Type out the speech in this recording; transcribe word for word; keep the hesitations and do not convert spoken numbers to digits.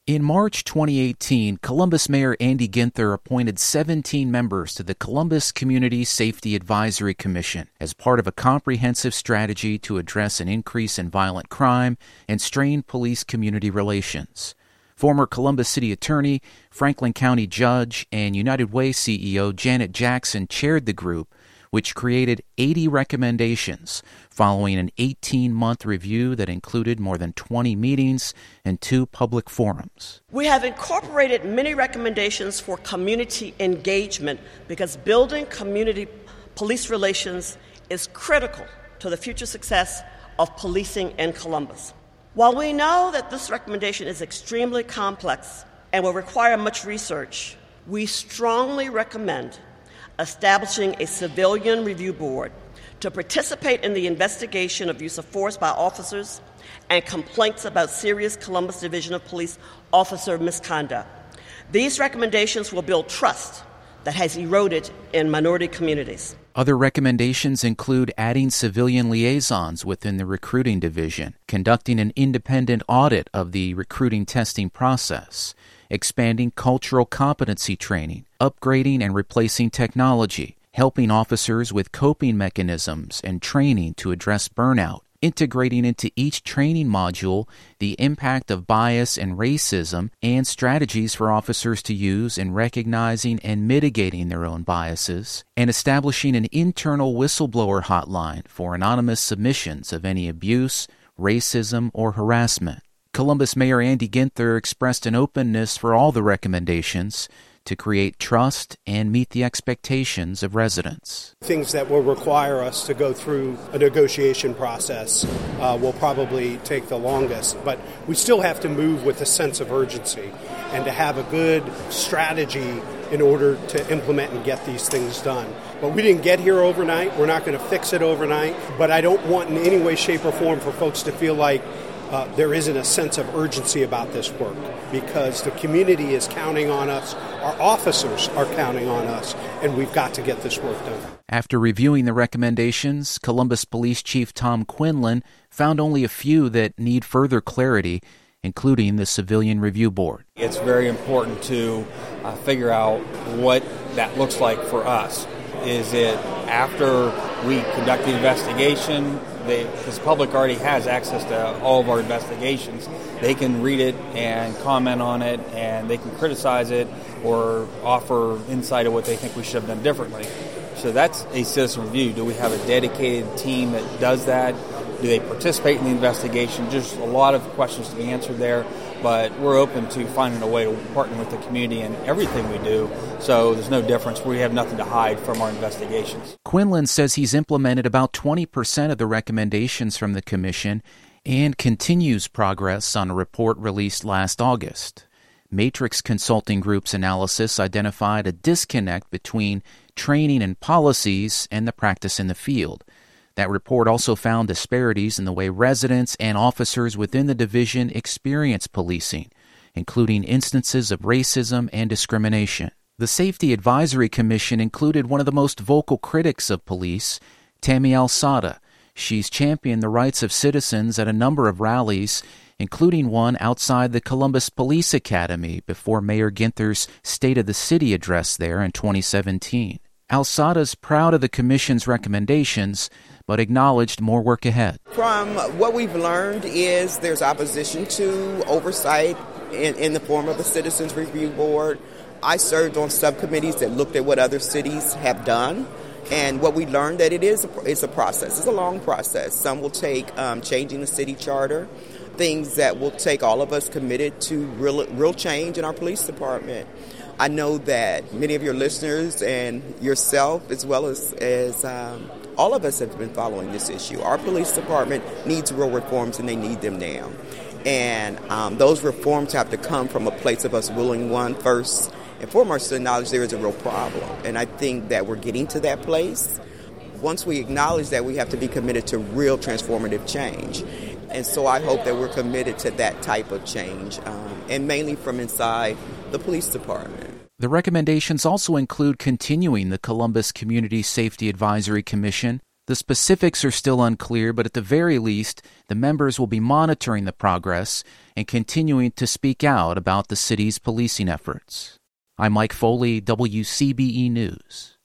In March twenty eighteen, Columbus Mayor Andy Ginther appointed seventeen members to the Columbus Community Safety Advisory Commission as part of a comprehensive strategy to address an increase in violent crime and strained police-community relations. Former Columbus City Attorney, Franklin County Judge, and United Way C E O Janet Jackson chaired the group, which created eighty recommendations following an eighteen-month review that included more than twenty meetings and two public forums. We have incorporated many recommendations for community engagement because building community police relations is critical to the future success of policing in Columbus. While we know that this recommendation is extremely complex and will require much research, we strongly recommend establishing a civilian review board to participate in the investigation of use of force by officers and complaints about serious Columbus Division of Police officer misconduct. These recommendations will build trust that has eroded in minority communities. Other recommendations include adding civilian liaisons within the recruiting division, conducting an independent audit of the recruiting testing process, expanding cultural competency training, upgrading and replacing technology, helping officers with coping mechanisms and training to address burnout, integrating into each training module the impact of bias and racism and strategies for officers to use in recognizing and mitigating their own biases, and establishing an internal whistleblower hotline for anonymous submissions of any abuse, racism, or harassment. Columbus Mayor Andy Ginther expressed an openness for all the recommendations to create trust and meet the expectations of residents. Things that will require us to go through a negotiation process uh, will probably take the longest, but we still have to move with a sense of urgency and to have a good strategy in order to implement and get these things done. But we didn't get here overnight. We're not going to fix it overnight, but I don't want in any way, shape, or form for folks to feel like Uh, there isn't a sense of urgency about this work because the community is counting on us, our officers are counting on us, and we've got to get this work done. After reviewing the recommendations, Columbus Police Chief Tom Quinlan found only a few that need further clarity, including the Civilian Review Board. It's very important to uh, figure out what that looks like for us. Is it after we conduct the investigation? Because the public already has access to all of our investigations. They can read it and comment on it, and they can criticize it or offer insight of what they think we should have done differently. So that's a citizen review. Do we have a dedicated team that does that? Do they participate in the investigation? Just a lot of questions to be answered there, but we're open to finding a way to partner with the community in everything we do, so there's no difference. We have nothing to hide from our investigations. Quinlan says he's implemented about twenty percent of the recommendations from the commission and continues progress on a report released last August. Matrix Consulting Group's analysis identified a disconnect between training and policies and the practice in the field. That report also found disparities in the way residents and officers within the division experience policing, including instances of racism and discrimination. The Safety Advisory Commission included one of the most vocal critics of police, Tammy Alsada. She's championed the rights of citizens at a number of rallies, including one outside the Columbus Police Academy before Mayor Ginther's State of the City address there in twenty seventeen. Alsada's proud of the Commission's recommendations, but acknowledged more work ahead. From what we've learned is there's opposition to oversight in, in the form of a Citizens Review Board. I served on subcommittees that looked at what other cities have done, and what we learned that it is a, it's a process. It's a long process. Some will take um, changing the city charter, things that will take all of us committed to real, real change in our police department. I know that many of your listeners and yourself, as well as, as um, all of us have been following this issue. Our police department needs real reforms, and they need them now. And um, those reforms have to come from a place of us willing, one, first and foremost, to acknowledge there is a real problem. And I think that we're getting to that place. Once we acknowledge that, we have to be committed to real transformative change. And so I hope that we're committed to that type of change, um, and mainly from inside the police department. The recommendations also include continuing the Columbus Community Safety Advisory Commission, The specifics are still unclear, but at the very least, the members will be monitoring the progress and continuing to speak out about the city's policing efforts. I'm Mike Foley, W C B E News.